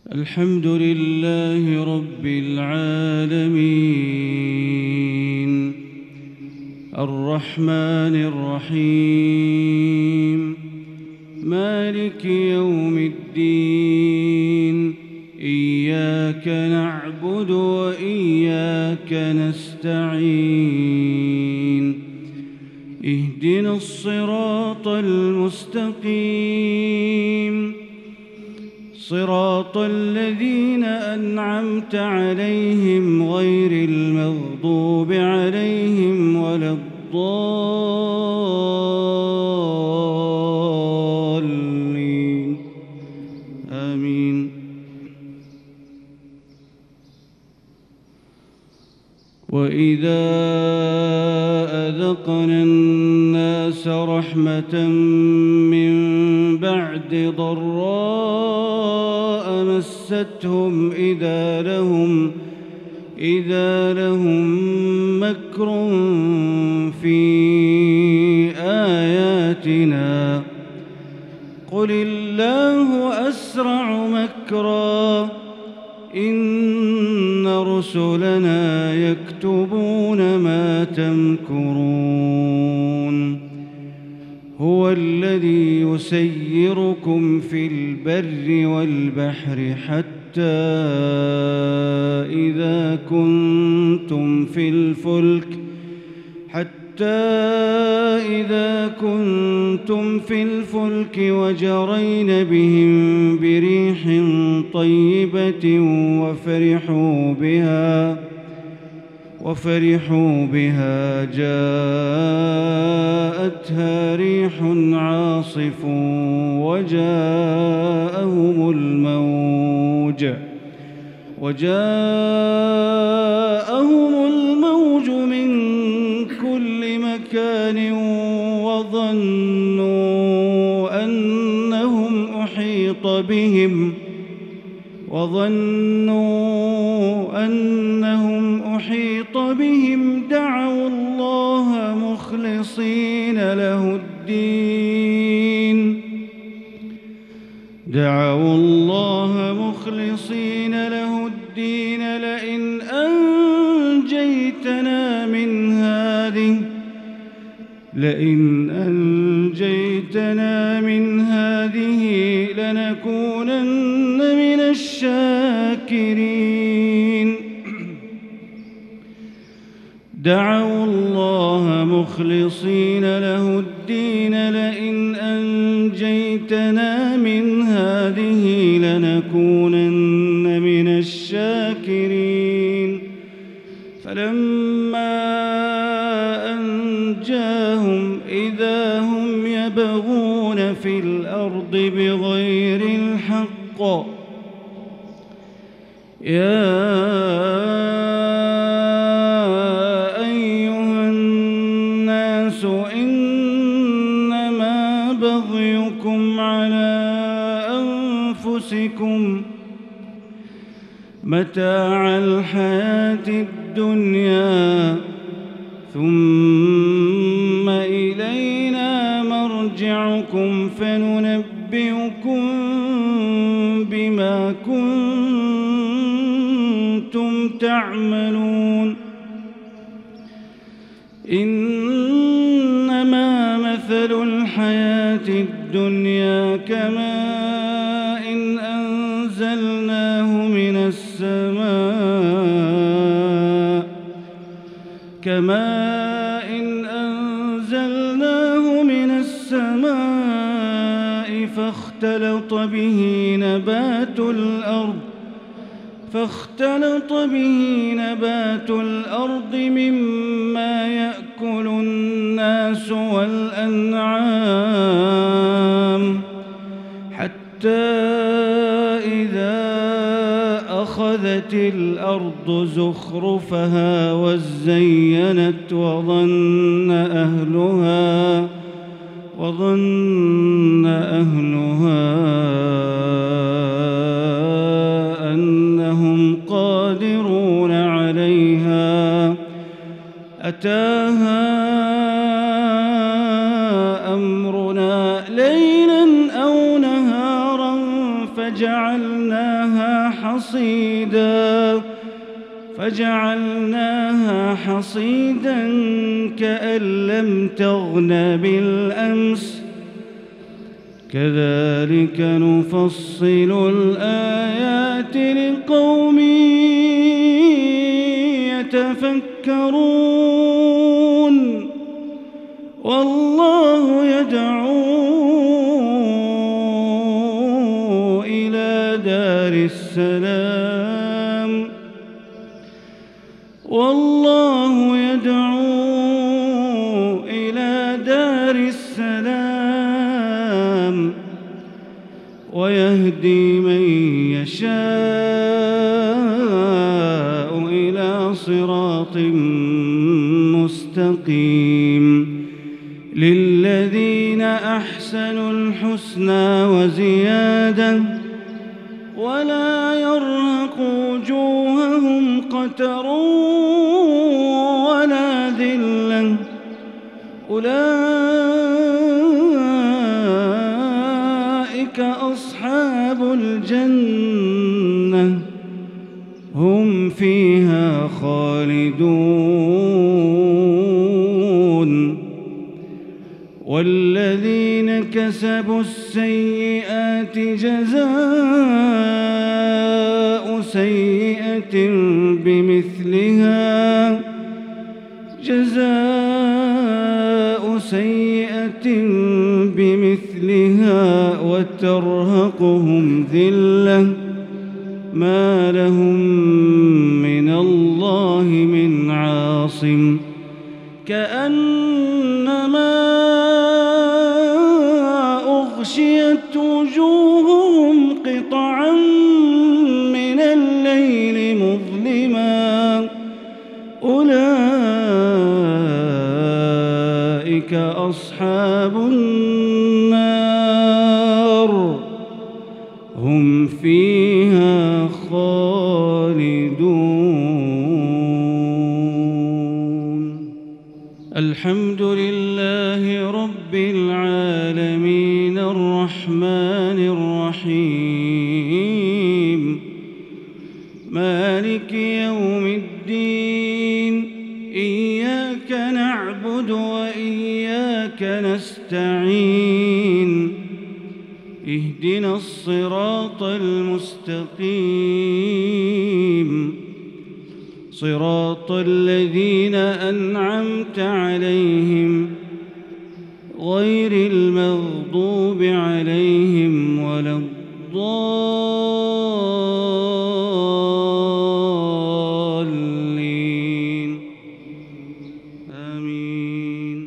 الحمد لله رب العالمين الرحمن الرحيم مالك يوم الدين إياك نعبد وإياك نستعين اهدنا الصراط المستقيم صراط الذين أنعمت عليهم غير المغضوب عليهم ولا الضالين آمين. وإذا أذقنا الناس رحمة من بعد ضراء مستهم إذا لهم مكر في آياتنا قل الله أسرع مكرا إن رسلنا يكتبون ما تمكرون هو الذي يسيركم في البر والبحر حتى إذا كنتم في الفلك وجرين بهم بريح طيبة وفرحوا بها جاءتها ريح عاصف وجاءهم الموج من كل مكان وظنوا أنهم أحيط بهم دعوا الله مخلصين له الدين لئن أنجيتنا من هذه لنكونن من الشاكرين. دعوا الله مخلصين له الدين لئن أنجيتنا من هذه لنكونن من الشاكرين. فلما أنجاهم إذا هم يبغون في الأرض بغير الحق يا أيها الناس إنما بغيكم على أنفسكم متاع الحياة الدنيا ثم إلينا مرجعكم فننبئكم بما كنتم تعملون. إنما مثل الحياة الدنيا كماء أنزلناه من السماء فاختلط به نبات الأرض مما يأكل الناس والأنعام حتى إذا أخذت الأرض زخرفها وزينت وظن أهلها أنهم قادرون عليها أتاها أمرنا ليلا أو نهارا فجعلناها فجعلناها حصيدا كأن لم تغن بالأمس كذلك نفصل الآيات لقوم يتفكرون والله يدعو إلى دار السلام والله يدعو إلى دار السلام ويهدي من يشاء إلى صراط مستقيم للذين أحسنوا الحسنى وزيادة ولا يرهق وجوههم قتر ولا ذلة أولئك أصحاب الجنة هم فيها خالدون والذين كسبوا السيئات جزاء سيئة بمثلها وترهقهم ذلة ما لهم من الله من عاصم كأنما أغشيت وجوههم قطعا من الليل مظلما أولئك أصحاب النار هم فيها خالدون الحمد لله رب العالمين الرحمن الرحيم مالك يوم الدين إياك نعبد وإياك نستعين اهدنا الصراط المستقيم صراط الذين أنعمت عليهم غير المغضوب عليهم ولا الضالين آمين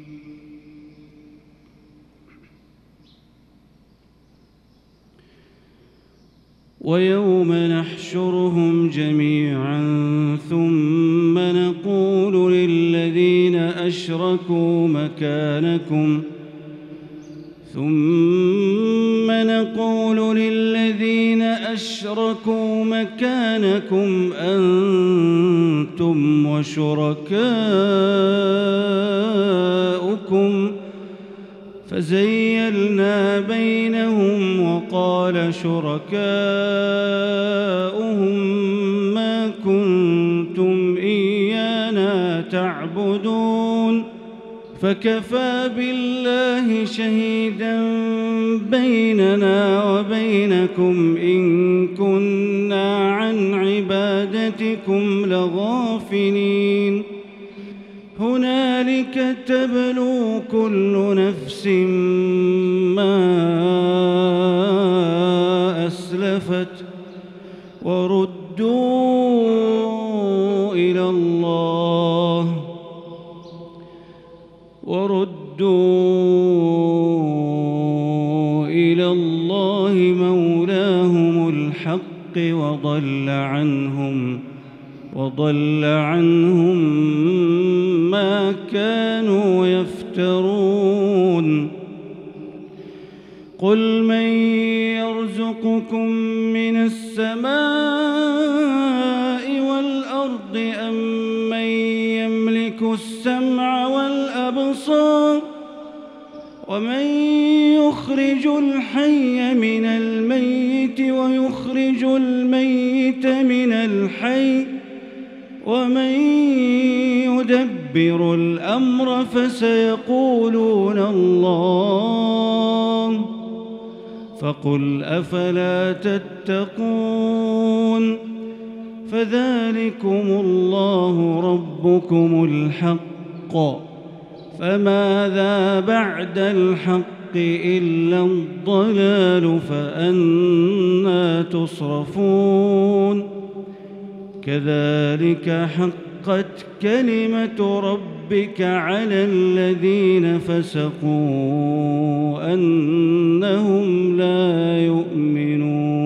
ويوم نحشرهم جميعا ثم نقول للذين أشركوا مكانكم أنتم وشركاؤكم فزيلنا بينهم وقال شركاؤهم ما كنتم إيانا تعبدون فكفى بالله شهيدا بيننا وبينكم إن كنا عن عبادتكم لغافلين هنالك تبلو كل نفس ما أسلفت وردوا إلى الله مولاهم الحق وضل عنهم ما كانوا يفترون قل من يرزقكم من السماء والأرض أم من يملك السمع والأبصار ومن يخرج الحي من الميت ويخرج الميت من الحي ومن يدبر الأمر فسيقولون الله فقل أفلا تتقون فذلكم الله ربكم الحق فماذا بعد الحق إلا الضلال فأنى تصرفون كذلك حقت كلمة ربك على الذين فسقوا أنهم لا يؤمنون